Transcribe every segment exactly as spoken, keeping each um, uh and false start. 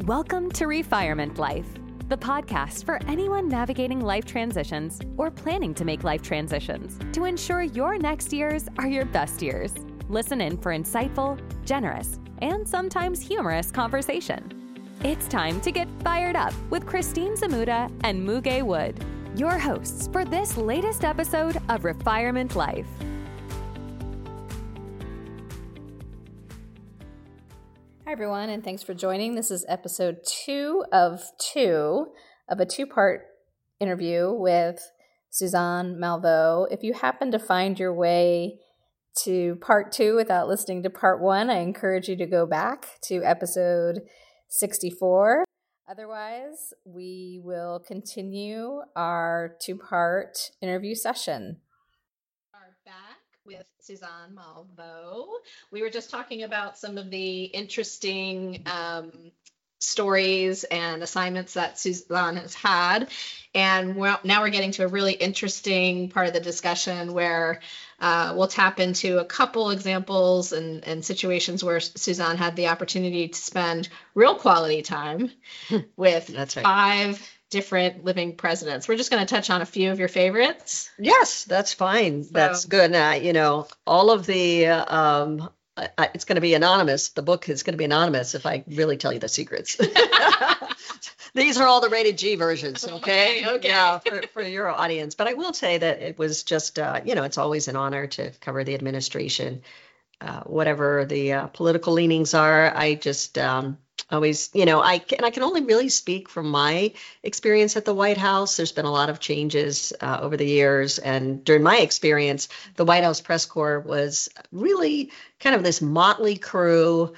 Welcome to Refirement Life, the podcast for anyone navigating life transitions or planning to make life transitions to ensure your next years are your best years. Listen in for insightful, generous, and sometimes humorous conversation. It's time to get fired up with Christine Zamuda and Muge Wood, your hosts for this latest episode of Refirement Life. Hi, everyone, and thanks for joining. This is episode two of two of a two-part interview with Suzanne Malveaux. If you happen to find your way to part two without listening to part one, I encourage you to go back to episode sixty-four. Otherwise, we will continue our two-part interview session. Are back with Suzanne Malveaux. We were just talking about some of the interesting um, stories and assignments that Suzanne has had. And we're, now we're getting to a really interesting part of the discussion where uh, we'll tap into a couple examples and, and situations where Suzanne had the opportunity to spend real quality time with That's right. five different living presidents. We're just going to touch on a few of your favorites. Yes, that's fine. So- That's good. Uh, you know, all of the, uh, um, I, it's going to be anonymous. The book is going to be anonymous if I really tell you the secrets. These are all the rated G versions, okay? Okay, okay. Yeah, for, for your audience. But I will say that it was just, uh, you know, it's always an honor to cover the administration. Uh, whatever the uh, political leanings are, I just um, always, you know, I can, I can only really speak from my experience at the White House. There's been a lot of changes uh, over the years. And during my experience, the White House press corps was really kind of this motley crew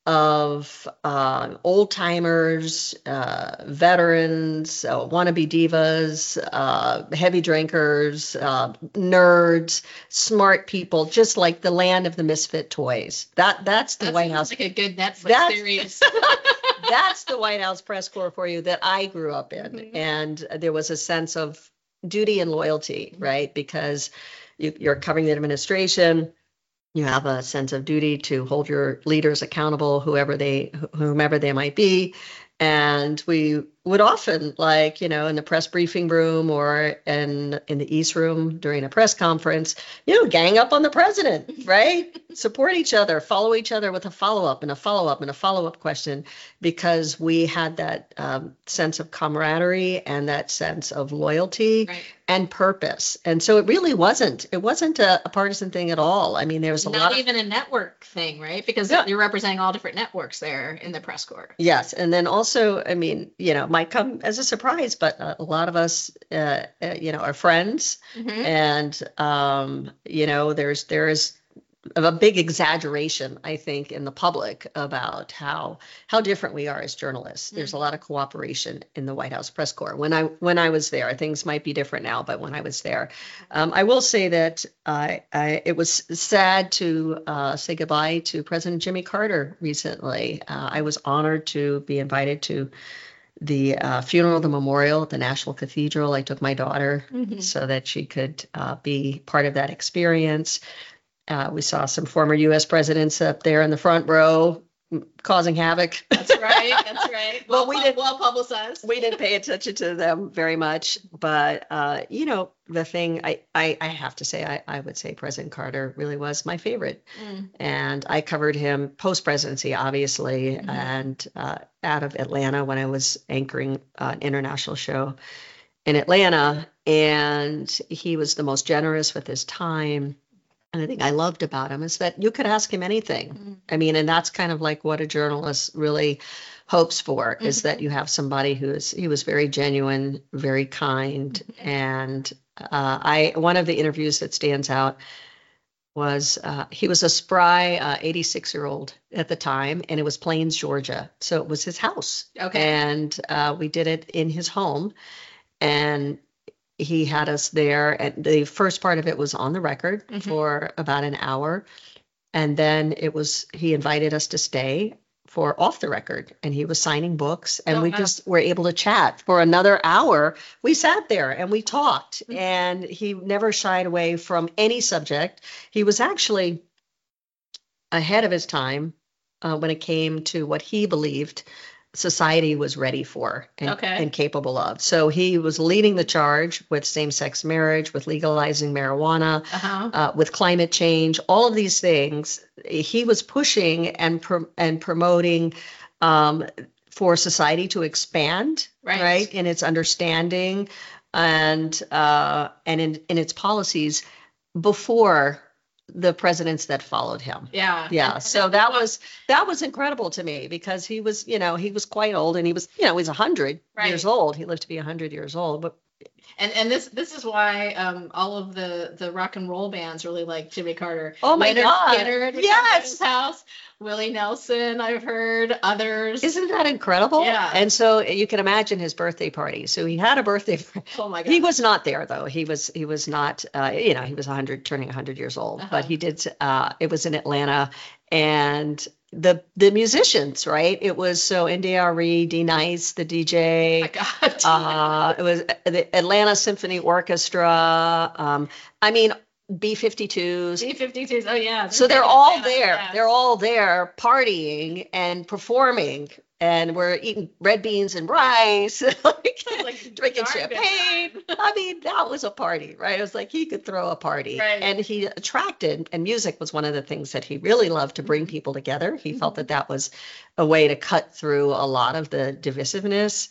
of uh, old timers, uh, veterans, uh, wannabe divas, uh, heavy drinkers, uh, nerds, smart people, just like the land of the misfit toys. That that's the That White sounds House. like a good Netflix That's- series. That's the White House press corps for you that I grew up in, Mhm. and there was a sense of duty and loyalty, right? Because you, you're covering the administration. You have a sense of duty to hold your leaders accountable, whoever they, whomever they might be. And we would often, like, you know, in the press briefing room or in in the East Room during a press conference, you know, gang up on the president, right? Support each other, follow each other with a follow-up and a follow-up and a follow-up question, because we had that um, sense of camaraderie and that sense of loyalty Right. and purpose. And so it really wasn't, it wasn't a, a partisan thing at all. I mean, there was a Not lot of, even a network thing, right? Because Yeah. you're representing all different networks there in the press corps. yes. And then also, I mean, you know, might come as a surprise, but a, a lot of us, uh, uh, you know, are friends. Mhm. And, um, you know, there's, there is a big exaggeration, I think, in the public about how how different we are as journalists. There's a lot of cooperation in the White House press corps. When I when I was there, things might be different now, but when I was there, um, I will say that I, I it was sad to uh, say goodbye to President Jimmy Carter recently. Uh, I was honored to be invited to the uh, funeral, the memorial at the National Cathedral. I took my daughter Mhm. so that she could uh, be part of that experience. Uh, we saw some former U S presidents up there in the front row m- causing havoc. That's right. That's right. Well, Well, we we did- well publicized. We didn't pay attention to them very much, but uh, you know, the thing I, I, I have to say, I, I would say President Carter really was my favorite. Mm. And I covered him post-presidency, obviously, Mhm. and uh, out of Atlanta when I was anchoring uh, an international show in Atlanta. And he was the most generous with his time. And the thing I loved about him is that you could ask him anything. Mhm. I mean, and that's kind of like what a journalist really hopes for, is that Mhm. you have somebody who is, he was very genuine, very kind. Mhm. And uh, I, one of the interviews that stands out was uh, he was a spry uh, eighty-six year old at the time, and it was Plains, Georgia. So it was his house. Okay. And uh, we did it in his home. And he had us there, and the first part of it was on the record Mhm. for about an hour. And then it was, he invited us to stay for off the record, and he was signing books, and Oh, we wow. just were able to chat for another hour. We sat there and we talked, Mhm. and he never shied away from any subject. He was actually ahead of his time uh, when it came to what he believed society was ready for and, Okay. and capable of. So he was leading the charge with same-sex marriage, with legalizing marijuana, Uh-huh. uh, with climate change, all of these things. He was pushing and pro- and promoting um, for society to expand, Right. right, in its understanding and uh, and in, in its policies before the presidents that followed him. Yeah. Yeah. So that was that was incredible to me because he was, you know, he was quite old and he was, you know, he was a hundred Right. years old. He lived to be a hundred years old. But And and this this is why um, all of the, the rock and roll bands really like Jimmy Carter. Oh my Leonard God. Skinner would come to Yes. his house. Willie Nelson, I've heard others. isn't that incredible? Yeah. And so you can imagine his birthday party. So he had a birthday. Oh my God. He was not there though. He was he was not. Uh, you know, he was a hundred, turning a hundred years old. Uh-huh. But he did. Uh, it was in Atlanta, and the the musicians, right? It was so N D R E, D Nice, the D J. Oh my God. uh, it was the Atlanta Symphony Orchestra. Um, I mean, B fifty-twos. B fifty-twos. Oh yeah. So they're all Yeah, there. yeah. They're all there partying and performing, and we're eating red beans and rice, like, like drinking darn good champagne. time. I mean, that was a party, right? It was like he could throw a party, Right. and he attracted. And music was one of the things that he really loved to bring Mm-hmm. people together. He felt that that was a way to cut through a lot of the divisiveness,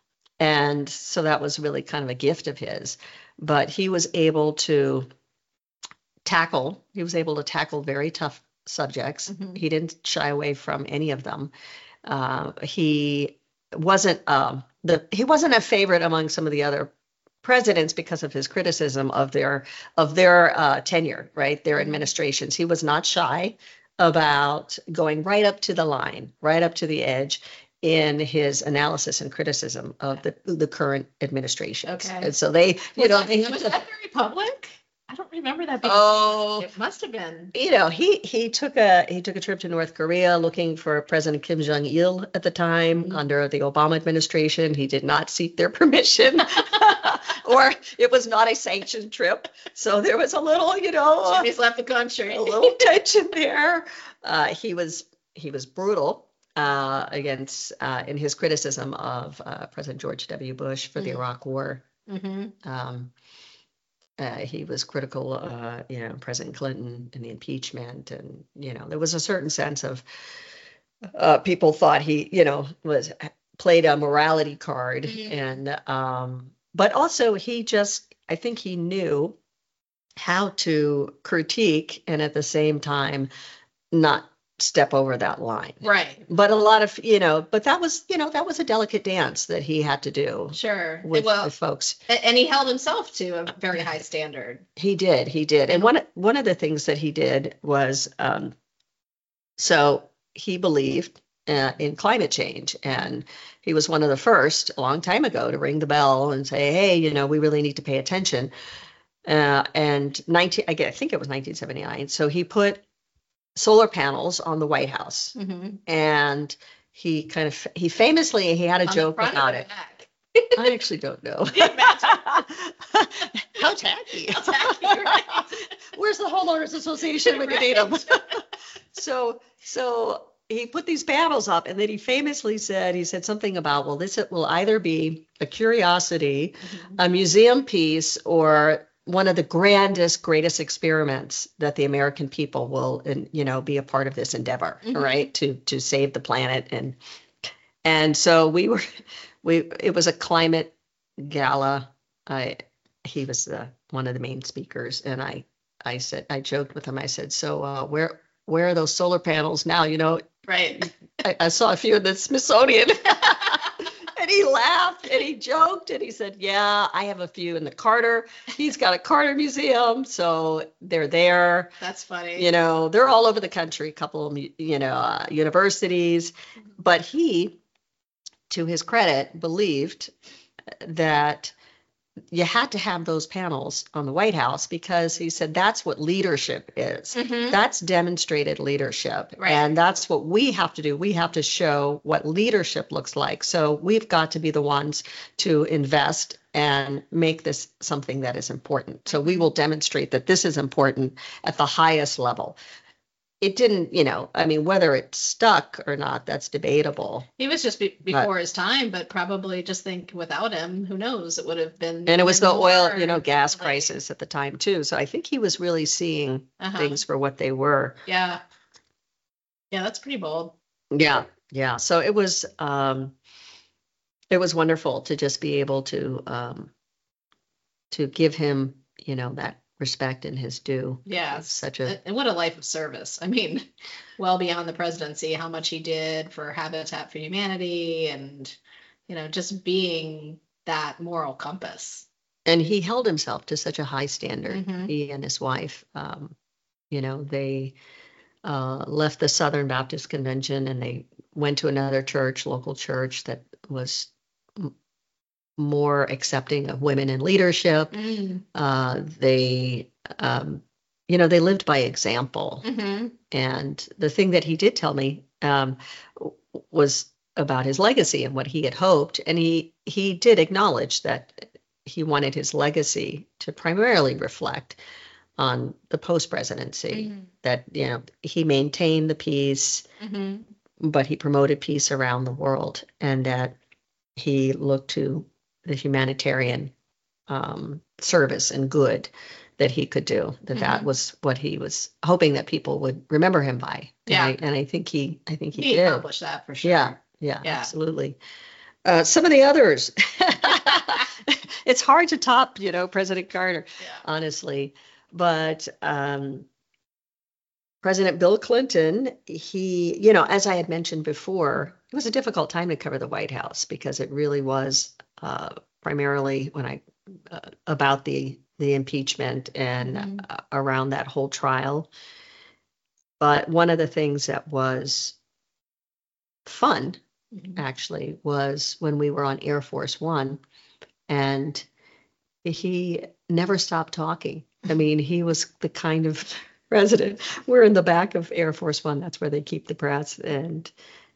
and so that was really kind of a gift of his. But he was able to tackle, he was able to tackle very tough subjects. Mhm. He didn't shy away from any of them. Uh, he wasn't um, the he wasn't a favorite among some of the other presidents because of his criticism of their of their uh, tenure, right? Their administrations. He was not shy about going right up to the line, right up to the edge in his analysis and criticism of the the current administrations. Okay. And so they, you Was know, that, they have was to- that very public? I don't remember that being. oh, It must have been. you know, he he took a he took a trip to North Korea looking for President Kim Jong Il at the time Mhm. under the Obama administration. He did not seek their permission, or it was not a sanctioned trip. So there was a little, you know, Jimmy's left the country. a little tension there. Uh, he was he was brutal uh, against uh, in his criticism of uh, President George W. Bush for the Mhm. Iraq War. hmm Um, uh, he was critical, uh, you know, President Clinton and the impeachment, and you know, there was a certain sense of uh, people thought he, you know, was played a morality card, Mhm. and um, but also he just, I think he knew how to critique and at the same time not step over that line. Right. But a lot of, you know, but that was, you know, that was a delicate dance that he had to do Sure. with, well, with folks. a- and he held himself to a very high standard. He did, he did. And one one of the things that he did was, um, so he believed uh, in climate change, and he was one of the first a long time ago to ring the bell and say, hey, you know, we really need to pay attention. Uh, and nineteen, I get- I think it was nineteen seventy-nine. So he put solar panels on the White House, Mm-hmm. and he kind of he famously he had a joke about it. I actually don't know. How tacky. How tacky, right? Where's the homeowners association when you need them? so so he put these panels up, and then he famously said, he said something about, well, this will either be a curiosity, a museum piece, or one of the grandest, greatest experiments that the American people will, and you know, be a part of this endeavor, Mhm. right? To to save the planet. And and so we were, we it was a climate gala. I he was the one of the main speakers, and I I said I joked with him. I said, so uh, where where are those solar panels now? You know, Right. I, I saw a few in the Smithsonian. And he laughed and he joked and he said, yeah, I have a few in the Carter. He's got a Carter museum. So they're there. That's funny. You know, they're all over the country, a couple of, you know, uh, universities. But he, to his credit, believed that you had to have those panels on the White House because he said that's what leadership is. Mhm. That's demonstrated leadership. Right. And that's what we have to do. We have to show what leadership looks like. So we've got to be the ones to invest and make this something that is important. So we will demonstrate that this is important at the highest level. it didn't, you know, I mean, whether it stuck or not, that's debatable. He was just be- before his time, but probably just think without him, who knows, it would have been. And it was the oil, you know, more gas like- crisis at the time too. So I think he was really seeing Uh-huh. things for what they were. Yeah. Yeah, that's pretty bold. Yeah, yeah. So it was, um, it was wonderful to just be able to, um, to give him, you know, that respect and his due. Yeah. It's such a, And what a life of service. I mean, well beyond the presidency, how much he did for Habitat for Humanity and, you know, just being that moral compass. and he held himself to such a high standard. Mhm. He and his wife, um, you know, they uh, left the Southern Baptist Convention and they went to another church, local church that was m- more accepting of women in leadership. Mm. Uh, they, um, you know, they lived by example. Mm-hmm. And the thing that he did tell me um, w- was about his legacy and what he had hoped. And he he did acknowledge that he wanted his legacy to primarily reflect on the post presidency. Mhm. That, you know, he maintained the peace, Mm-hmm. but he promoted peace around the world, and that he looked to the humanitarian um, service and good that he could do. That that Mhm. was what he was hoping that people would remember him by. And Yeah. I, and I think he, I think he, He did. accomplished that for sure. Yeah, yeah, Yeah. absolutely. Uh, some of the others, it's hard to top, you know, President Carter, Yeah. honestly. But um, President Bill Clinton, he, you know, as I had mentioned before, it was a difficult time to cover the White House because it really was uh, primarily when I uh, about the the impeachment and Mhm. uh, around that whole trial. But one of the things that was fun, Mhm. actually, was when we were on Air Force One, and he never stopped talking. I mean, he was the kind of president. We're in the back of Air Force One. That's where they keep the press, and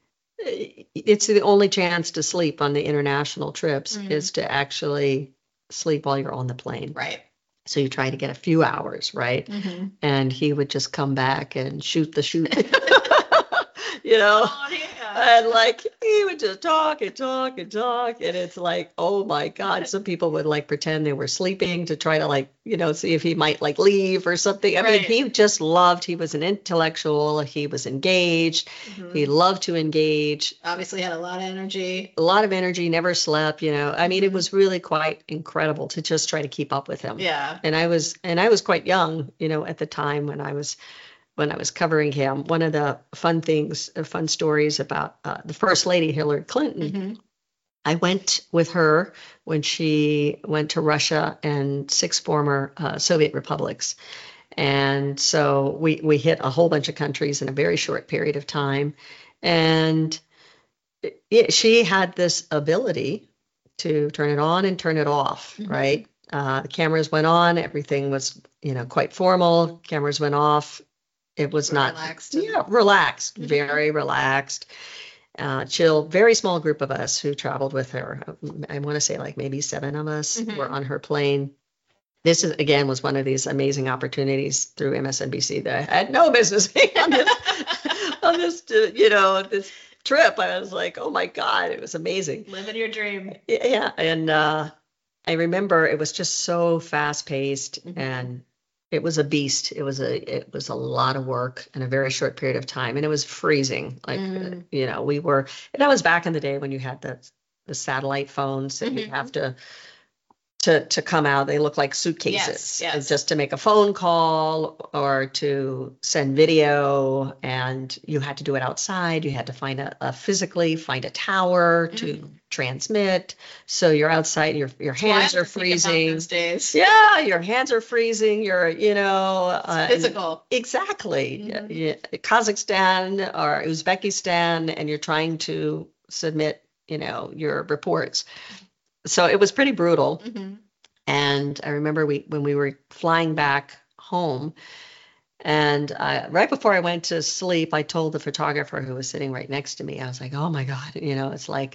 it's the only chance to sleep on the international trips Mhm. is to actually sleep while you're on the plane. Right. So you try to get a few hours, right? Mm-hmm. And he would just come back and shoot the shoot, you know? Oh, yeah. And like he would just talk and talk and talk, and it's like, oh my God! Some people would like pretend they were sleeping to try to like, you know, see if he might like leave or something. I mean, Right. he just loved. He was an intellectual. He was engaged. Mhm. He loved to engage. Obviously had a lot of energy. A lot of energy. Never slept. You know, I mean, it Mhm. was really quite incredible to just try to keep up with him. Yeah. And I was, and I was quite young, you know, at the time when I was when I was covering him. One of the fun things, uh, fun stories about uh, the First Lady, Hillary Clinton, Mm-hmm. I went with her when she went to Russia and six former uh, Soviet republics. And so we, we hit a whole bunch of countries in a very short period of time. And it, she had this ability to turn it on and turn it off, Mhm. right? Uh, the cameras went on, everything was, you know, quite formal. Cameras went off. It was not Relaxed. yeah, relaxed, Mhm. very relaxed, uh, chill. Very small group of us who traveled with her. I want to say like maybe seven of us Mhm. were on her plane. This is again was one of these amazing opportunities through M S N B C that I had no business being on this, on this, uh, you know, this trip. I was like, oh my God, it was amazing. Living your dream. Yeah, and uh, I remember it was just so fast paced, Mhm. and it was a beast. It was a it was a lot of work in a very short period of time, and it was freezing. Like Mm. uh, you know, we were. And that was back in the day when you had the the satellite phones that Mhm. you'd have to to to come out. They look like suitcases, Yes, yes. and just to make a phone call or to send video, and you had to do it outside. You had to find a, a physically find a tower to Mhm. transmit. So you're outside. Your your That's what I hands are was thinking about freezing. those days. Yeah, your hands are freezing. You're, you know, uh, and- Physical. exactly. Yeah, Mhm. yeah, Kazakhstan or Uzbekistan, and you're trying to submit, you know, your reports. So it was pretty brutal. Mm-hmm. And I remember we when we were flying back home, and I, right before I went to sleep, I told the photographer who was sitting right next to me, I was like, "Oh my God, you know, it's like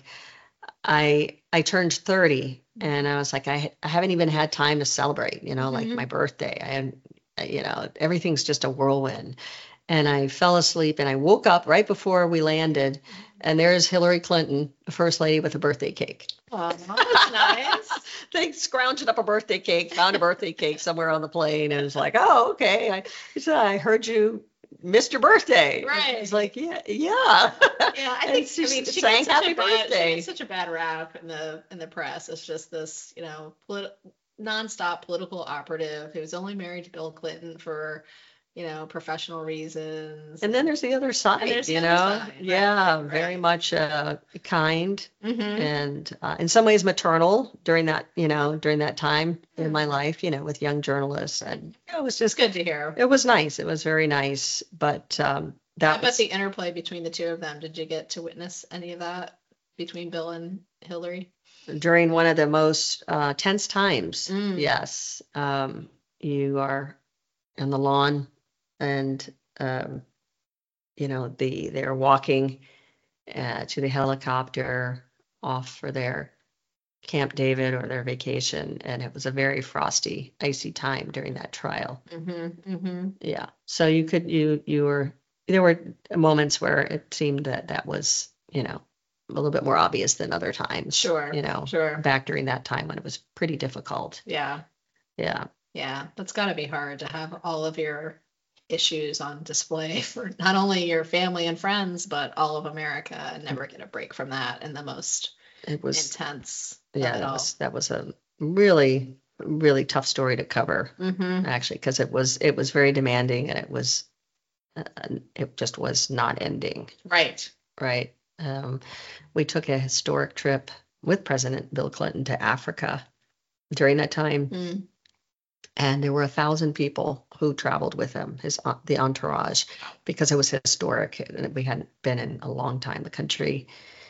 I I turned thirty, and I was like, I I haven't even had time to celebrate, you know, like Mhm. my birthday. I had, you know, everything's just a whirlwind." and I fell asleep, and I woke up right before we landed, and there's Hillary Clinton, the first lady, with a birthday cake. Oh, that's nice. They scrounged up a birthday cake, found a birthday cake somewhere on the plane, and it's like, oh, okay. I, he said, I heard you missed your birthday. Right. It's like, yeah, yeah. Yeah, I And think she I mean she sang gets such happy a bad, she birthday. gets such a bad rap in the in the press. It's just this, you know, polit- nonstop political operative who's only married to Bill Clinton for, you know, professional reasons. And then there's the other side, there's the you other know? side, right, Yeah, right, very right. much uh, kind Mhm. and uh, in some ways maternal during that, you know, during that time in my Mhm. life, you know, with young journalists. And you know, it was It's just, good to hear. it was nice. It was very nice. But um, How that about was the interplay between the two of them? Did you get to witness any of that between Bill and Hillary? during one of the most uh, tense times. Mm. Yes. Um, you are on the lawn and, um, you know, the they're walking uh, to the helicopter off for their Camp David or their vacation. And it was a very frosty, icy time during that trial. Mm-hmm. Mm-hmm. Yeah. So you could, you, you were, there were moments where it seemed that that was, you know, a little bit more obvious than other times. Sure. You know, Sure. back during that time when it was pretty difficult. Yeah. Yeah. Yeah. That's got to be hard to have all of your issues on display for not only your family and friends, but all of America, and never get a break from that in the most It was, intense yeah, of it that all. was, that was a really, really tough story to cover, Mm-hmm. actually, because it was, it was very demanding and it was, uh, it just was not ending. Right. Right. Um, we took a historic trip with President Bill Clinton to Africa during that time, Mm. and there were a thousand people who traveled with him, his en- the entourage, because it was historic and we hadn't been in a long time, the country.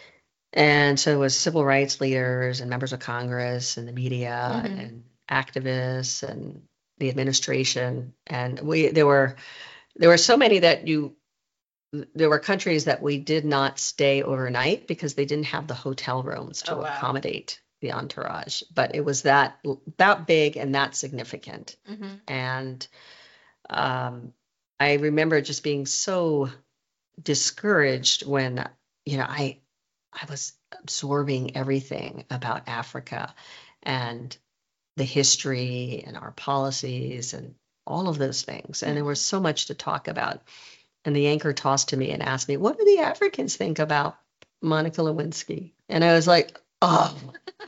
And so it was civil rights leaders and members of Congress and the media Mhm. and activists and the administration. And we there were there were so many that you there were countries that we did not stay overnight because they didn't have the hotel rooms to Oh, wow. accommodate the entourage. But it was that that big and that significant. Mm-hmm. And um, I remember just being so discouraged when, you know, I I was absorbing everything about Africa and the history and our policies and all of those things. And there was so much to talk about. And the anchor tossed to me and asked me, what do the Africans think about Monica Lewinsky? And I was like, oh,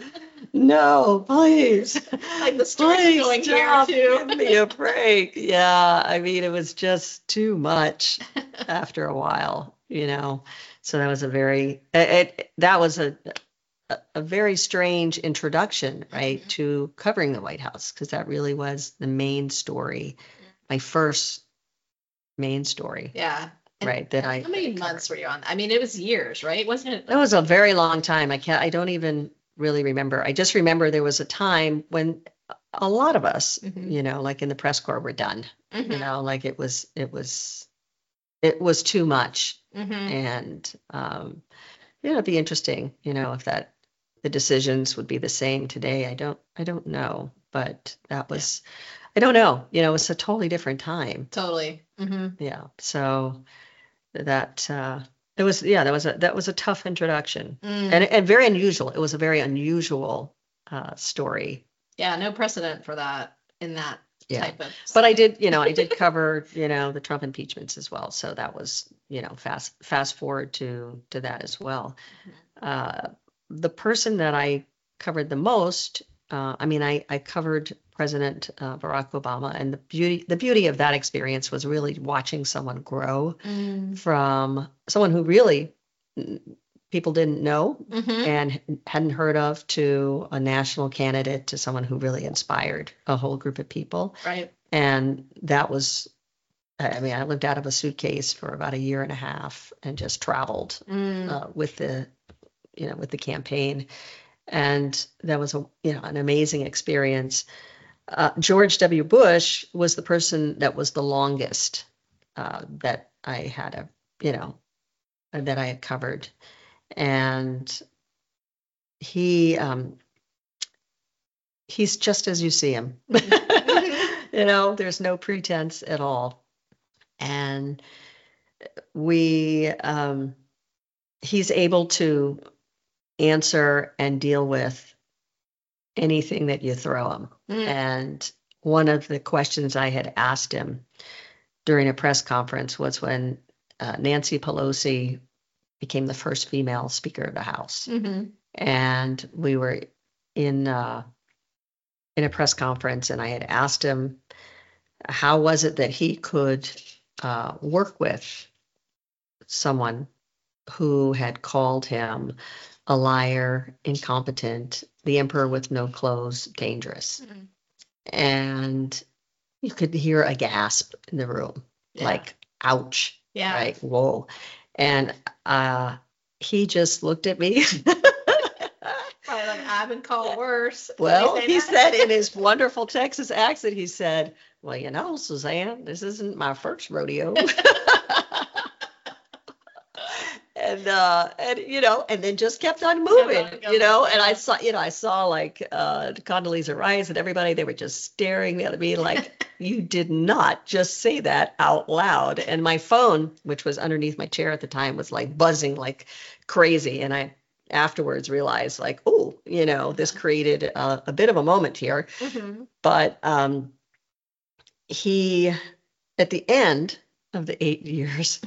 no, please. Like the story's Please going here stop, too. give me a break. Yeah, I mean, it was just too much after a while, you know. So that was a very, it, it that was a, a a very strange introduction, right, Mhm. to covering the White House, because that really was the main story, my first main story, Yeah. And right, that I How many that I months covered. were you on? I mean, it was years, right? Wasn't it? That was a very long time. I can't, I don't even really remember. I just remember there was a time when a lot of us, Mhm. you know, like in the press corps, were done. Mhm. You know, like it was, it was, it was too much. Mhm. And, um, you know, it'd be interesting, you know, if that, the decisions would be the same today. I don't, I don't know, but that was, I don't know, you know, it's a totally different time. Totally. Mm-hmm. Yeah. So that, uh, it was, yeah, that was a, that was a tough introduction Mm. and, and very unusual. It was a very unusual, uh, story. Yeah, no precedent for that in that Yeah. type of. But I did, you know, I did cover, you know, the Trump impeachments as well. So that was, you know, fast, fast forward to, to that as well. Uh, the person that I covered the most, uh, I mean, I, I covered President uh, Barack Obama, and the beauty, the beauty of that experience was really watching someone grow Mm. from someone who really mm, people didn't know Mhm. and hadn't heard of, to a national candidate, to someone who really inspired a whole group of people. Right. And that was, I mean, I lived out of a suitcase for about a year and a half and just traveled Mm. uh, with the, you know, with the campaign. And that was a, you know, an amazing experience. Uh, George W. Bush was the person that was the longest uh, that I had a, you know, that I had covered. And he, um, he's just as you see him. You know, there's no pretense at all. And we um, he's able to answer and deal with anything that you throw him. Mm. And one of the questions I had asked him during a press conference was when uh, Nancy Pelosi became the first female Speaker of the House. Mm-hmm. And we were in uh, in a press conference, and I had asked him how was it that he could uh, work with someone who had called him a liar, incompetent, the emperor with no clothes, dangerous. Mm-hmm. And you could hear a gasp in the room, Yeah. like, ouch, Yeah. right? Whoa. And uh, he just looked at me. Probably like, I've been called worse. Did Well, say he that? said in his wonderful Texas accent, he said, well, you know, Suzanne, this isn't my first rodeo. and uh and you know, and then just kept on moving, Kept on you know, going. and I saw, you know, I saw like uh Condoleezza Rice and everybody, they were just staring at me like, you did not just say that out loud. And my phone, which was underneath my chair at the time, was like buzzing like crazy. And I afterwards realized like, oh, you know, this created a, a bit of a moment here. Mm-hmm. But um he, at the end of the eight years,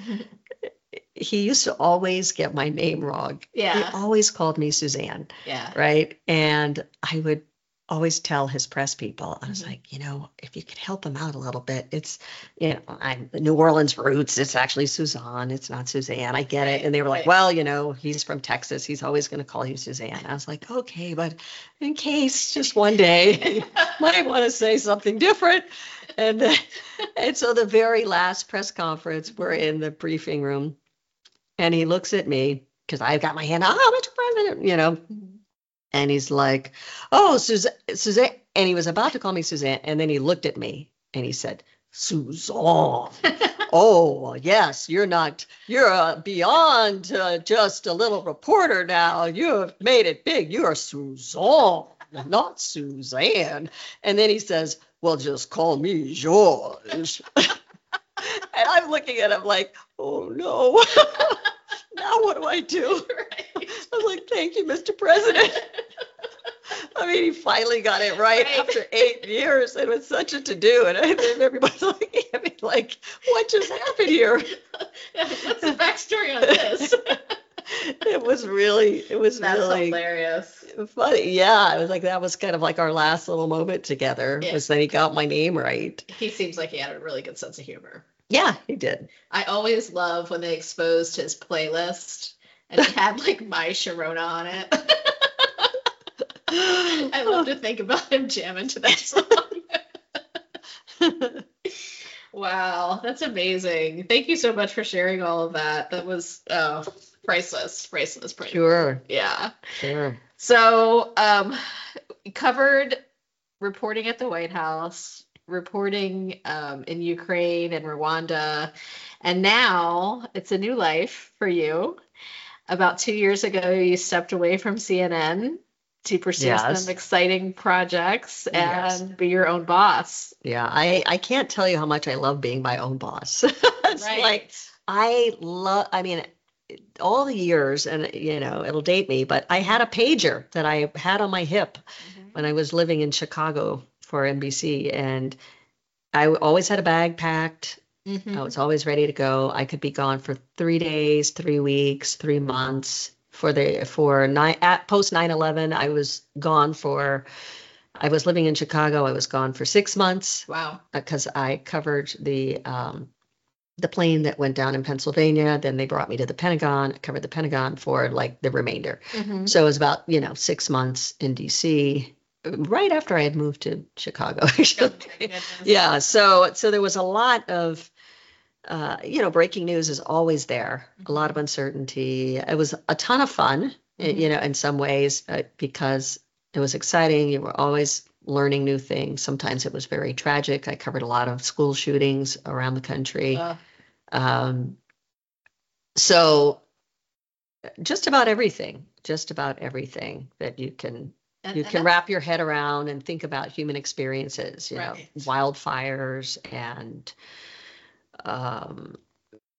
he used to always get my name wrong. Yeah. He always called me Suzanne, Yeah. right? And I would always tell his press people, I was Mhm. like, you know, if you could help him out a little bit, it's, you know, I'm New Orleans roots. It's actually Suzanne. It's not Suzanne. I get Right, it. And they were like, right. well, you know, he's from Texas. He's always going to call you Suzanne. I was like, okay, but in case just one day might want to say something different. And, uh, and so the very last press conference, we're in the briefing room, and he looks at me because I've got my hand out, oh, Mister President, you know, and he's like, oh, Suzanne, Suzanne. And he was about to call me Suzanne. And then he looked at me and he said, Suzanne. Oh, yes, you're not, you're uh, beyond uh, just a little reporter now. You've made it big. You're Suzanne, not Suzanne. And then he says, well, just call me George. And I'm looking at him like, oh, no. Now what do I do? Right. I was like, thank you, Mister President. I mean, he finally got it right, Right. after eight years. It was such a to-do. And, I, and everybody's looking at me like, what just happened here? What's the backstory on this? It was really, it was That's really hilarious. funny. Yeah, it was like, that was kind of like our last little moment together, Yeah. was that he got my name right. He seems like he had a really good sense of humor. Yeah, he did. I always love when they exposed his playlist and he had like My Sharona on it. I love to think about him jamming to that song. Wow, that's amazing. Thank you so much for sharing all of that. That was oh, priceless, priceless, priceless. Sure, Yeah. sure. So, um, covered reporting at the White House, reporting um, in Ukraine and Rwanda, and now it's a new life for you. About two years ago, you stepped away from C N N to pursue Yes. some exciting projects and Yes. be your own boss. Yeah, I, I can't tell you how much I love being my own boss. It's like, I love, I mean, all the years, and you know, it'll date me, but I had a pager that I had on my hip Mhm. when I was living in Chicago for N B C, and I always had a bag packed. Mhm. I was always ready to go. I could be gone for three days, three weeks, three months. For the for nine at post nine eleven, I was gone for. I was living in Chicago. I was gone for six months Wow. because I covered the um, the plane that went down in Pennsylvania. Then they brought me to the Pentagon. I covered the Pentagon for like the remainder. Mhm. So it was about, you know, six months in D C, right after I had moved to Chicago. Oh, actually. my goodness. Yeah. So so there was a lot of, uh, you know, breaking news is always there. A lot of uncertainty. It was a ton of fun, Mhm. you know, in some ways, uh, because it was exciting. You were always learning new things. Sometimes it was very tragic. I covered a lot of school shootings around the country. Uh, Um, so just about everything, just about everything that you can and- you and can that's- wrap your head around and think about human experiences, you know, Right. wildfires and um,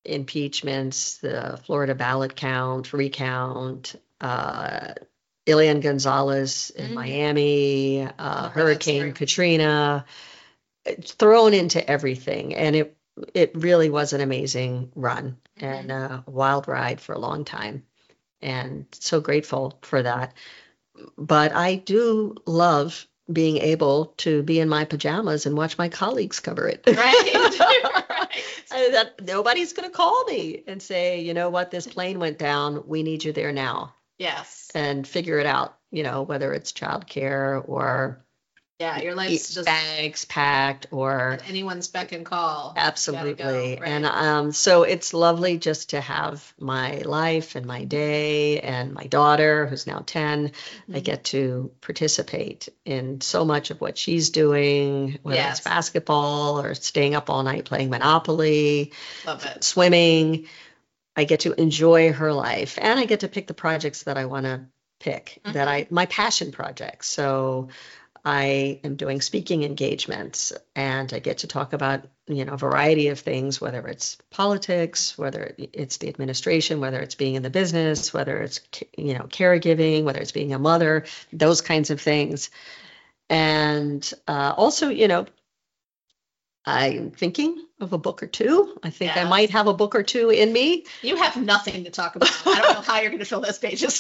impeachments, the Florida ballot count, recount, uh, Elian Gonzalez in Mhm. Miami, uh, remember that Hurricane story. Katrina, it's thrown into everything. And it it really was an amazing run and a wild ride for a long time. And so grateful for that. But I do love being able to be in my pajamas and watch my colleagues cover it. Right. Right. And that nobody's going to call me and say, you know what, this plane went down. We need you there now, Yes. and figure it out, you know, whether it's childcare or Yeah, your life's just bags packed or at anyone's beck and call. You gotta absolutely. go, And right. um, so it's lovely just to have my life and my day and my daughter, who's now ten. I Mhm. get to participate in so much of what she's doing, whether Yes. it's basketball or staying up all night playing Monopoly, Love it. swimming. I get to enjoy her life, and I get to pick the projects that I want to pick, that I, my passion projects. So I am doing speaking engagements, and I get to talk about, you know, a variety of things, whether it's politics, whether it's the administration, whether it's being in the business, whether it's, you know, caregiving, whether it's being a mother, those kinds of things. And uh, also, you know, I'm thinking of a book or two. I think I Yes. might have a book or two in me. You have nothing to talk about. I don't know how you're going to fill those pages.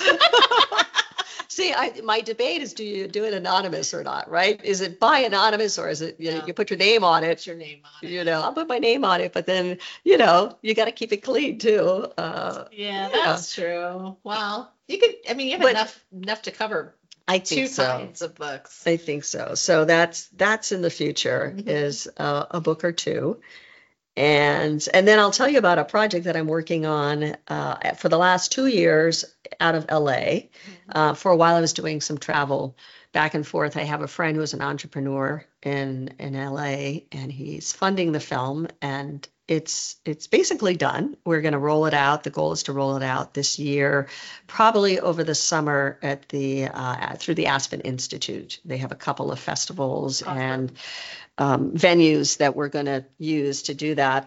See, I, my debate is, do you do it anonymous or not, right? Is it by anonymous, or is it, you know, Yeah. you put your name on it? Put your name on it. You know, I'll put my name on it, but then, you know, you got to keep it clean too. Uh, Yeah, yeah. that's true. Well, you could, I mean, you have But- enough enough to cover I two think so. kinds of books. I think so. So that's that's in the future, Mhm. is uh, a book or two. And and then I'll tell you about a project that I'm working on uh, for the last two years out of L A. Uh, for a while, I was doing some travel back and forth. I have a friend who's an entrepreneur in in L A, and he's funding the film, and it's it's basically done. We're going to roll it out. The goal is to roll it out this year, probably over the summer at the uh, through the Aspen Institute. They have a couple of festivals Awesome. and um, venues that we're going to use to do that.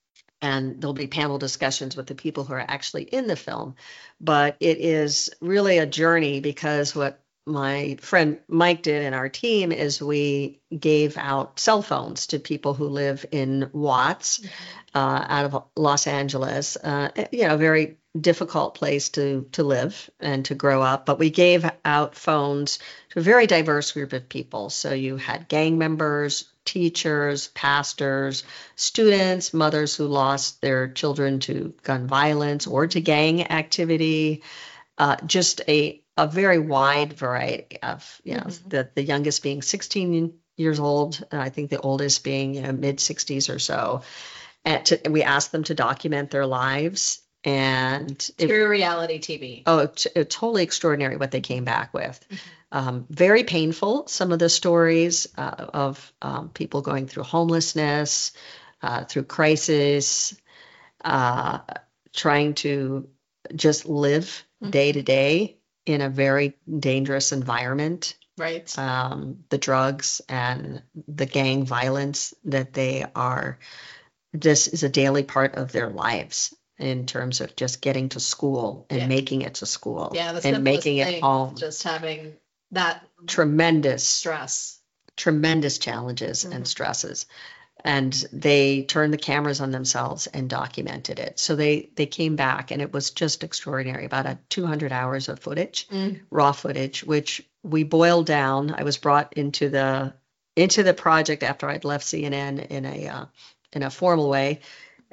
And there'll be panel discussions with the people who are actually in the film. But it is really a journey, because what my friend Mike did in our team is we gave out cell phones to people who live in Watts, uh, out of Los Angeles. Uh, you know, a very difficult place to to live and to grow up. But we gave out phones to a very diverse group of people. So you had gang members, teachers, pastors, students, mothers who lost their children to gun violence or to gang activity, uh, just a, a very wide variety of, you know, Mhm. the, the youngest being sixteen years old, and I think the oldest being, you know, mid sixties or so. And, to, and we asked them to document their lives. And it, True reality T V. oh, it's, it's totally extraordinary what they came back with. Um, very painful, some of the stories uh, of um, people going through homelessness, uh, through crisis, uh, trying to just live day to day in a very dangerous environment. Right. Um, the drugs and the gang violence that they are, this is a daily part of their lives, in terms of just getting to school and Yeah. making it to school Yeah, the and simplest making it thing, home. just having that Tremendous, stress. tremendous challenges Mhm. and stresses. And they turned the cameras on themselves and documented it. So they they came back, and it was just extraordinary. About a two hundred hours of footage, Mm. raw footage, which we boiled down. I was brought into the into the project after I'd left C N N in a uh, in a formal way,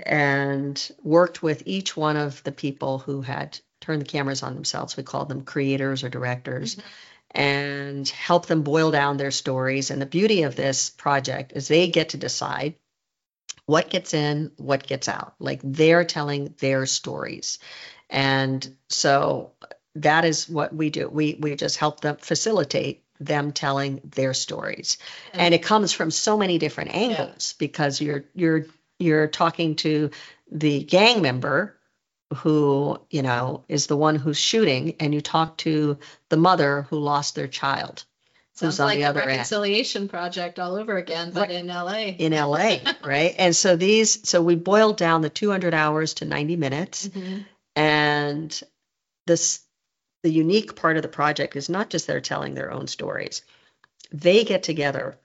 and worked with each one of the people who had turned the cameras on themselves. We called them creators or directors. Mhm. And help them boil down their stories. And the beauty of this project is they get to decide what gets in, what gets out. Like, they're telling their stories. And so that is what we do. We we just help them facilitate them telling their stories. And- And it comes from so many different angles, because you're you're you're talking to the gang member who, you know, is the one who's shooting, and you talk to the mother who lost their child. who's Sounds on like the a other end. reconciliation project all over again, but Right. in L A. In L A, right? And so these, so we boiled down the two hundred hours to ninety minutes. Mhm. And this, the unique part of the project is not just they're telling their own stories. They get together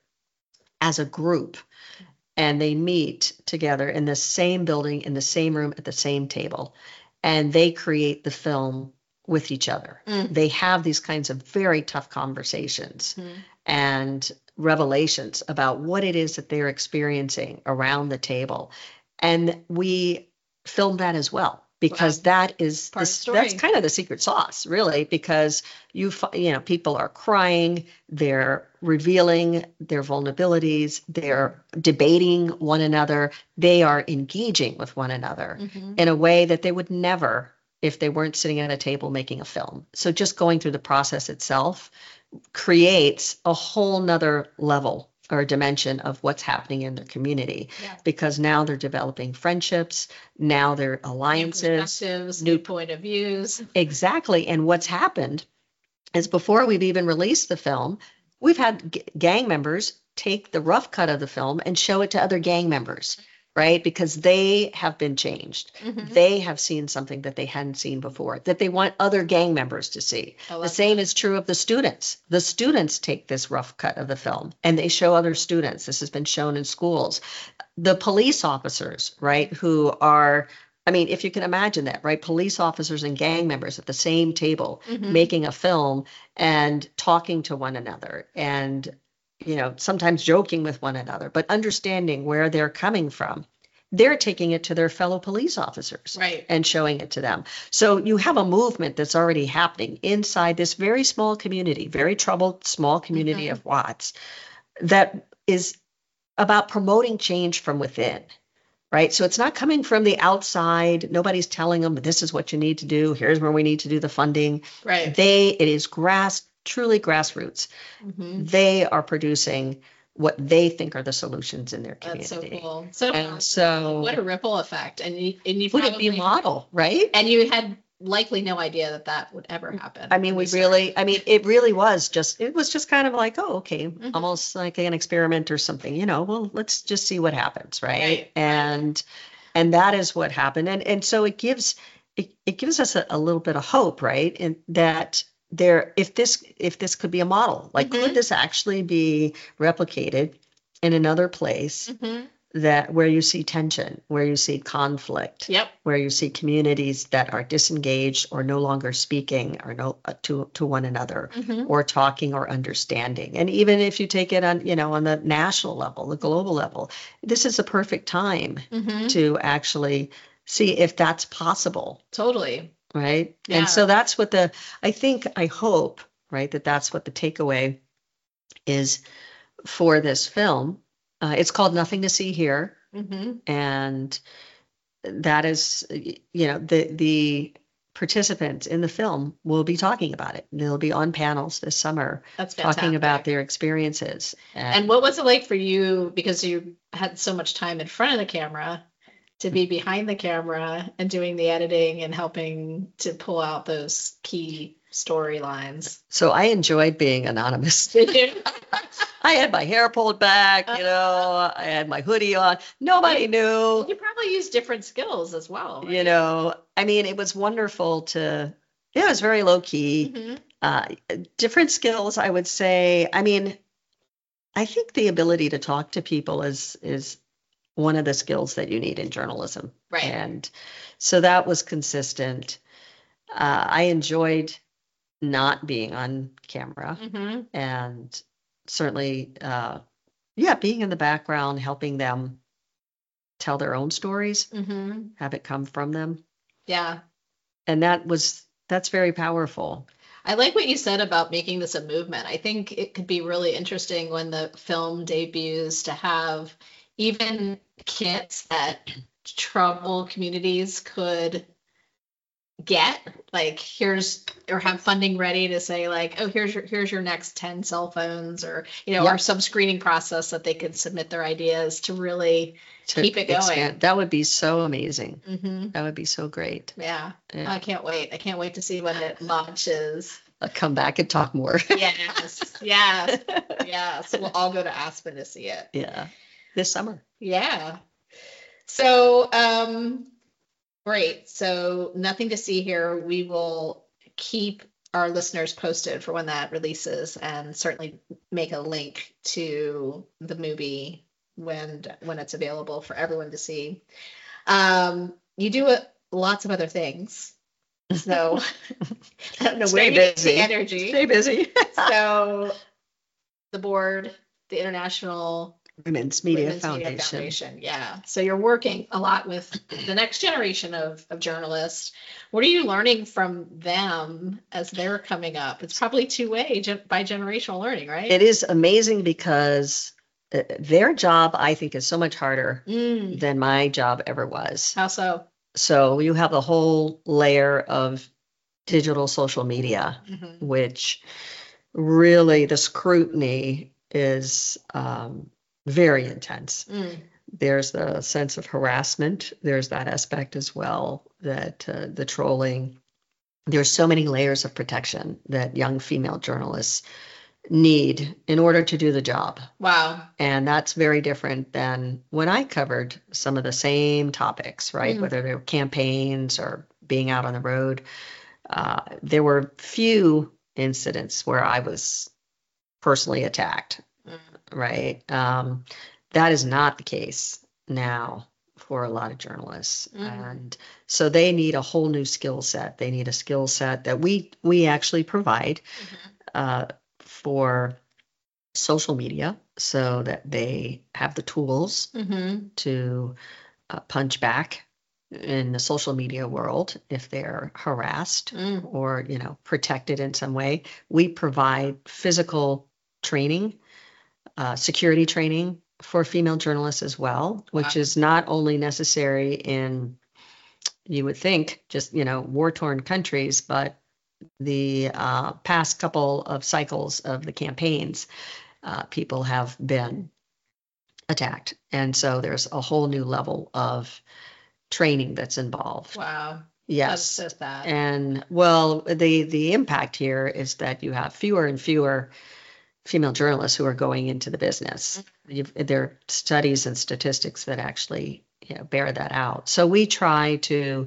as a group and they meet together in the same building, in the same room, at the same table. And they create the film with each other. Mm. They have these kinds of very tough conversations Mhm. and revelations about what it is that they're experiencing around the table. And we film that as well, because Wow. that is Part of this, the story. that's kind of the secret sauce, really, because you fi- you know, people are crying, they're revealing their vulnerabilities, they're debating one another, they are engaging with one another Mhm. in a way that they would never if they weren't sitting at a table making a film. So just going through the process itself creates a whole nother level or dimension of what's happening in their community, Yeah. because now they're developing friendships, now they're New alliances. perspectives, new- new point of views. Exactly. And what's happened is before we've even released the film, we've had g- gang members take the rough cut of the film and show it to other gang members, right? Because they have been changed. Mhm. They have seen something that they hadn't seen before, that they want other gang members to see. I The love same is true of the students. The students take this rough cut of the film and they show other students. This has been shown in schools. The police officers, right, who are, I mean, if you can imagine that, right? Police officers and gang members at the same table Mhm. making a film and talking to one another and, you know, sometimes joking with one another, but understanding where they're coming from. They're taking it to their fellow police officers Right. and showing it to them. So you have a movement that's already happening inside this very small community, very troubled small community Mhm. of Watts, that is about promoting change from within, right? So it's not coming from the outside. Nobody's telling them this is what you need to do. Here's where we need to do the funding. Right. They, it is grass, truly grassroots. Mhm. They are producing what they think are the solutions in their That's so community. cool. So And so what a ripple effect. And you and you would it be a probably model, right? and you had likely no idea that that would ever happen. I mean, when we you started. really, I mean, it really was just, it was just kind of like, oh, okay, Mhm. almost like an experiment or something, you know, well, let's just see what happens, right? Right, right. And, and that is what happened. And, and so it gives, it, it gives us a, a little bit of hope, right? And that there, if this, if this could be a model, like, Mhm. could this actually be replicated in another place Mhm. that where you see tension, where you see conflict, Yep. where you see communities that are disengaged or no longer speaking or no uh, to to one another Mhm. or talking or understanding. And even if you take it on, you know, on the national level, the global level, this is a perfect time Mhm. to actually see if that's possible, Totally. right? Yeah. And so that's what the, I think, I hope, right, that that's what the takeaway is for this film. Uh, it's called Nothing to See Here. Mhm. And that is, you know, the the participants in the film will be talking about it. They'll be on panels this summer That's talking fantastic. about their experiences. And what was it like for you, because you had so much time in front of the camera, to be behind the camera and doing the editing and helping to pull out those key storylines? So I enjoyed being anonymous. Did you? I had my hair pulled back, you know, I had my hoodie on. Nobody knew, You probably use different skills as well. you right? know. I mean, it was wonderful to, yeah, it was very low key. Mhm. Uh, different skills, I would say. I mean, I think the ability to talk to people is is one of the skills that you need in journalism. Right. And so that was consistent. Uh, I enjoyed not being on camera Mhm. and certainly, uh, yeah, being in the background, helping them tell their own stories, Mhm. have it come from them. Yeah. And that was, that's very powerful. I like what you said about making this a movement. I think it could be really interesting when the film debuts to have even kits that troubled communities could get, like, here's, or have funding ready to say, like, oh, here's your here's your next ten cell phones, or, you know, Yep. or some screening process that they can submit their ideas to really To keep it going. expand. That would be so amazing. hmm That would be so great. Yeah. Yeah. I can't wait. I can't wait to see when it launches. I'll come back and talk more. Yes, yes, yes. We'll all go to Aspen to see it. Yeah, this summer. Yeah. So, um, great. So nothing to see here. We will keep our listeners posted for when that releases, and certainly make a link to the movie when when it's available for everyone to see. Um, you do uh, lots of other things. So I don't know Stay where you get the busy. energy. Stay busy. So the board, the International Women's Media Women's Media Foundation. Foundation. Yeah. So you're working a lot with the next generation of, of journalists. What are you learning from them as they're coming up? It's probably two-way gen- bi-generational learning, right? It is amazing because uh, their job, I think, is so much harder Mm. than my job ever was. How so? So you have the whole layer of digital social media, Mm-hmm. which really the scrutiny is um, very intense. Mm. There's the sense of harassment. There's that aspect as well, that uh, the trolling. There's so many layers of protection that young female journalists need in order to do the job. Wow. And that's very different than when I covered some of the same topics, right? Mm. Whether they were campaigns or being out on the road. Uh, there were few incidents where I was personally attacked, Mm. right? Um, that is not the case now for a lot of journalists. Mm. And so they need a whole new skill set. They need a skill set that we we actually provide Mm-hmm. uh, for social media, so that they have the tools Mm-hmm. to uh, punch back in the social media world if they're harassed Mm. or, you know, protected in some way. We provide physical training, uh, security training for female journalists as well, which Wow. is not only necessary in, you would think, just, you know, war-torn countries, but the uh, past couple of cycles of the campaigns, uh, people have been attacked. And so there's a whole new level of training that's involved. Wow. Yes. That's so sad. And well, the the impact here is that you have fewer and fewer female journalists who are going into the business. You've, there are studies and statistics that actually, you know, bear that out. So we try to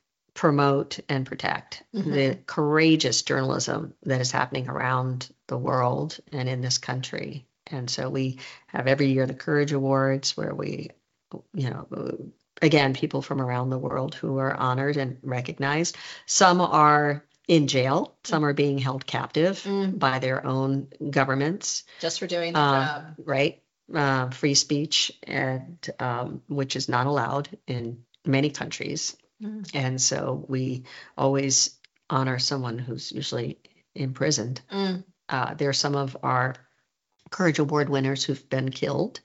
promote and protect Mhm. the courageous journalism that is happening around the world and in this country. And so we have every year the Courage Awards, where we, you know, again, people from around the world who are honored and recognized. Some are in jail, some are being held captive Mm. by their own governments, Just for doing the uh, job. right? Uh, free speech, and um, which is not allowed in many countries. Mm. And so we always honor someone who's usually imprisoned. Mm. Uh, there are some of our Courage Award winners who've been killed,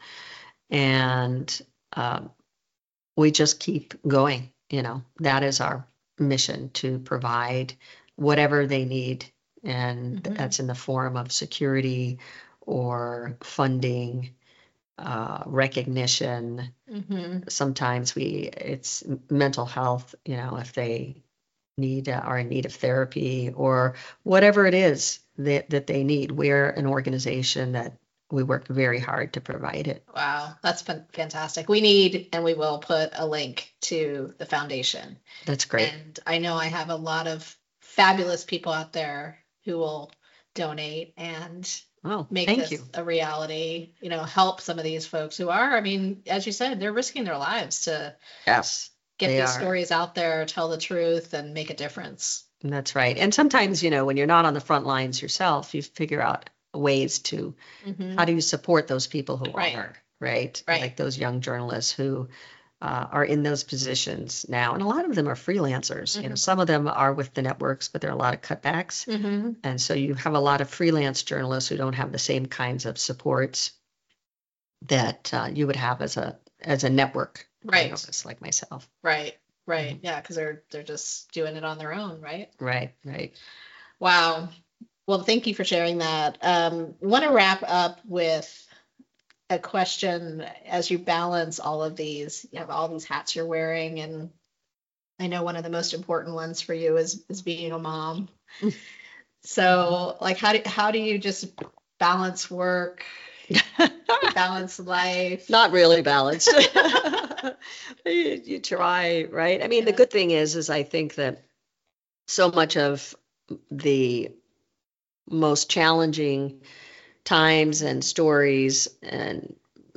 and um, we just keep going. You know, that is our mission, to provide whatever they need, and Mhm. that's in the form of security or funding, uh, recognition. Mm-hmm. Sometimes we it's mental health. You know, if they need uh, are in need of therapy or whatever it is that that they need, we're an organization that we work very hard to provide it. Wow, that's fan- fantastic. We need, and we will put a link to the foundation. That's great. And I know I have a lot of fabulous people out there who will donate and Oh, make thank this you. a reality, you know, help some of these folks who are, I mean, as you said, they're risking their lives to Yes, get they these are. stories out there, tell the truth, and make a difference. That's right. And sometimes, you know, when you're not on the front lines yourself, you figure out ways to, Mhm. how do you support those people who Right. are, right? Right. Like those young journalists who uh, are in those positions now. And a lot of them are freelancers. You know, Mhm. some of them are with the networks, but there are a lot of cutbacks. Mhm. And so you have a lot of freelance journalists who don't have the same kinds of supports that uh, you would have as a as a network Right. journalist like myself. Right, right. Mhm. Yeah, because they're they're just doing it on their own, right? Right, right. Wow. Well, thank you for sharing that. Um, want to wrap up with a question as you balance all of these, you have all these hats you're wearing, and I know one of the most important ones for you is is being a mom. So like, how do, how do you just balance work, balance life? Not really balanced. you, you try, right? I mean, Yeah. the good thing is, is I think that so much of the most challenging times and stories and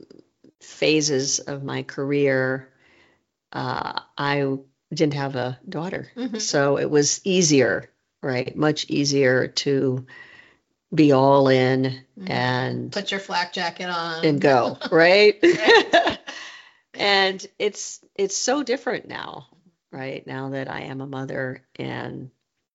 phases of my career, uh, I didn't have a daughter. Mhm. So it was easier, right? Much easier to be all in Mhm. and Put your flak jacket on. and go, right? Right. And it's it's so different now, right? Now that I am a mother, and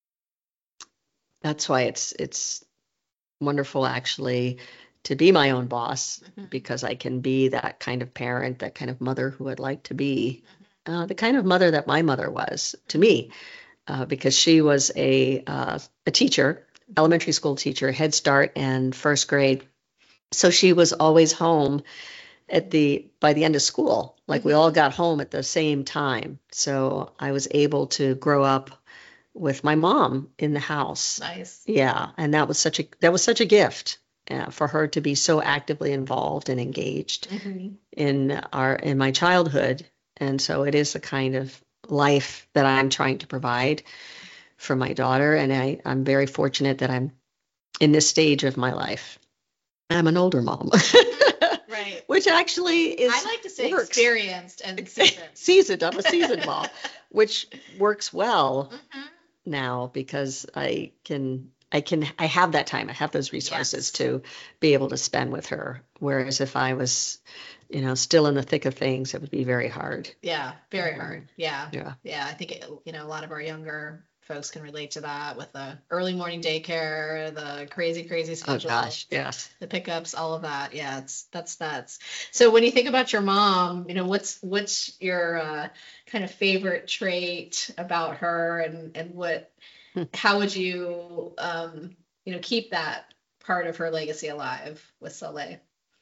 that's why it's it's wonderful actually to be my own boss, Mhm. because I can be that kind of parent, that kind of mother who I'd like to be, uh, the kind of mother that my mother was to me, uh, because she was a uh, a teacher, elementary school teacher, Head Start and first grade. So she was always home at the by the end of school. Like we all got home at the same time. So I was able to grow up with my mom in the house. Nice. Yeah, and that was such a that was such a gift, uh, for her to be so actively involved and engaged Mhm. in our in my childhood. And so it is the kind of life that I'm trying to provide for my daughter. And I, I'm very fortunate that I'm in this stage of my life. I'm an older mom. Right. Which actually is I like to say works. experienced and seasoned. Seasoned. I'm a seasoned mom, which works well Mhm. now because I can I can I have that time. I have those resources Yes. to be able to spend with her. Whereas if I was, you know, still in the thick of things, it would be very hard. Yeah, very hard. Yeah. Yeah. Yeah, I think it, you know, a lot of our younger folks can relate to that with the early morning daycare, the crazy, crazy Oh schedule, gosh, yes. the pickups, all of that. Yeah, it's that's nuts. So when you think about your mom, you know, what's what's your uh, kind of favorite trait about her, and and what, Hmm. how would you um, you know, keep that part of her legacy alive with Soleil?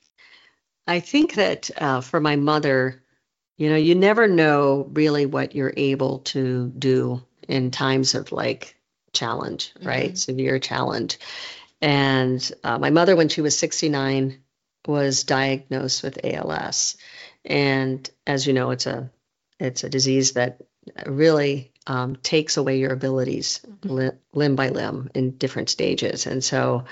I think that uh, for my mother, you know, you never know really what you're able to do in times of like challenge, right? Mhm. Severe challenge. And uh, my mother, when she was sixty-nine, was diagnosed with A L S. And as you know, it's a it's a disease that really um, takes away your abilities Mhm. li- limb by limb in different stages. And so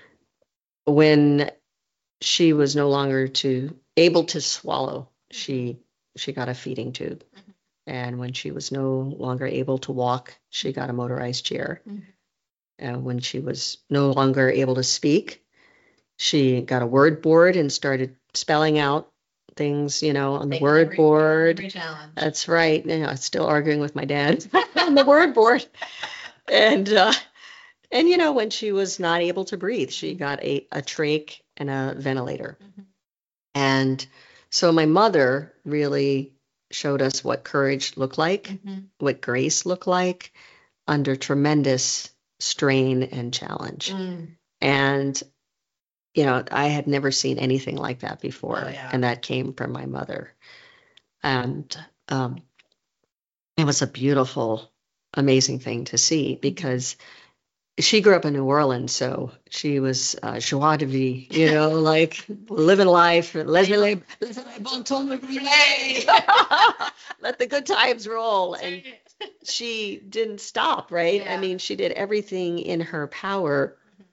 when she was no longer to able to swallow, she she got a feeding tube. Mhm. And when she was no longer able to walk, she got a motorized chair. Mhm. And when she was no longer able to speak, she got a word board and started spelling out things, you know, on the Taking word every- board. every challenge. That's right. You know, still arguing with my dad on the word board. And uh, and you know, when she was not able to breathe, she got a, a trach and a ventilator. Mhm. And so my mother really showed us what courage looked like, Mhm. what grace looked like under tremendous strain and challenge. Mm. And you know, I had never seen anything like that before, Oh, yeah. and that came from my mother. And um, it was a beautiful, amazing thing to see because she grew up in New Orleans, so she was uh, joie de vivre, you know, like living life. Laissez les, laissez les bon temps rouler. Let the good times roll. And she didn't stop, right? I Yeah. mean, she did everything in her power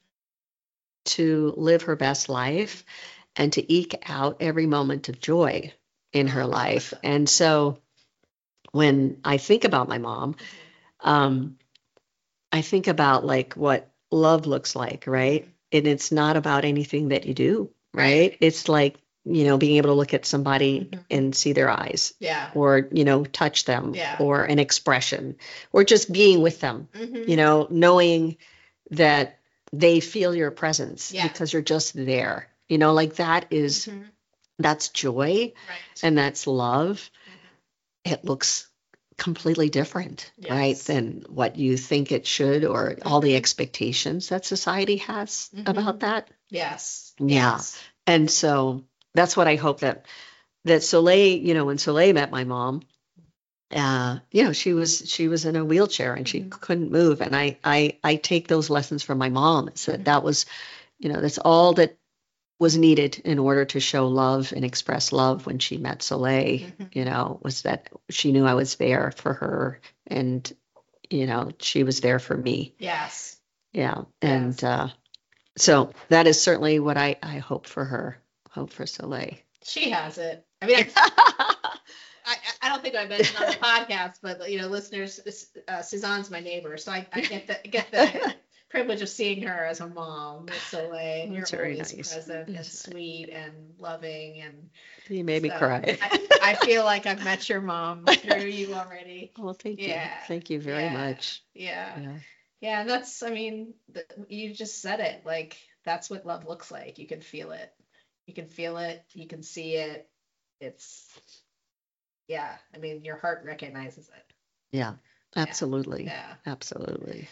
to live her best life and to eke out every moment of joy in her life. And so when I think about my mom, um, I think about like what love looks like, right? And it's not about anything that you do, right? Right. It's like, you know, being able to look at somebody Mhm. and see their eyes Yeah. or, you know, touch them Yeah. or an expression or just being with them, Mhm. you know, knowing that they feel your presence Yeah. because you're just there. You know, like that is Mhm. that's joy Right. and that's love. Mhm. It looks completely different, right, Yes. than what you think it should or all the Mhm. expectations that society has Mhm. about that. Yes. Yeah. Yes. And so that's what I hope that that Soleil, you know, when Soleil met my mom, uh, you know, she was she was in a wheelchair and she Mhm. couldn't move. And I I I take those lessons from my mom. So that that was, you know, that's all that was needed in order to show love and express love when she met Soleil. Mhm. You know, was that she knew I was there for her, and you know, she was there for me. Yes. Yeah, and uh, so that is certainly what I I hope for her. Hope for Soleil. She has it. I mean, I, I, I don't think I mentioned on the podcast, but you know, listeners, uh, Suzanne's my neighbor, so I, I get the get the privilege of seeing her as a mom with Soleil. And you're That's very always nice. present and That's sweet and loving, and You made me so cry. I, I feel like I've met your mom through you already. Well, thank you. Yeah. Thank you very Yeah. much. Yeah. Yeah. Yeah, and that's, I mean, the, you just said it. Like, that's what love looks like. You can feel it. You can feel it. You can see it. It's, yeah, I mean, your heart recognizes it. Yeah. Absolutely. Yeah. Absolutely.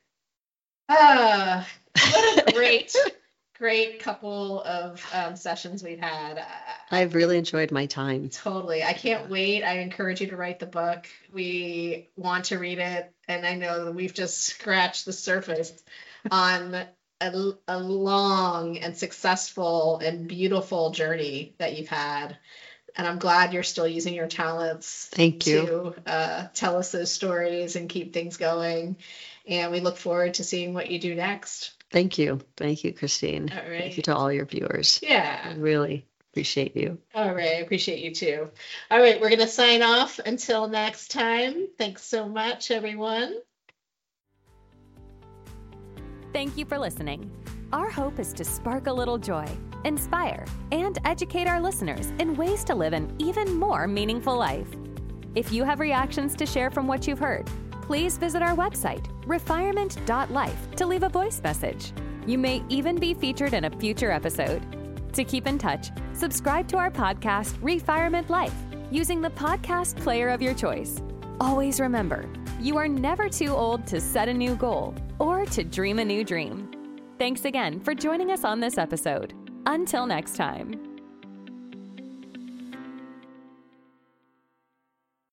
Ah, what a great, great couple of um, sessions we've had. I, I've really enjoyed my time. Totally. I can't wait. I encourage you to write the book. We want to read it. And I know that we've just scratched the surface on a, a long and successful and beautiful journey that you've had. And I'm glad you're still using your talents Thank you. to uh, tell us those stories and keep things going. And we look forward to seeing what you do next. Thank you. Thank you, Christine. All right. Thank you to all your viewers. I Yeah. really appreciate you. All right. I appreciate you too. All right. We're going to sign off until next time. Thanks so much, everyone. Thank you for listening. Our hope is to spark a little joy, inspire, and educate our listeners in ways to live an even more meaningful life. If you have reactions to share from what you've heard, please visit our website, refirement dot life, to leave a voice message. You may even be featured in a future episode. To keep in touch, subscribe to our podcast, Refirement Life, using the podcast player of your choice. Always remember, you are never too old to set a new goal or to dream a new dream. Thanks again for joining us on this episode. Until next time.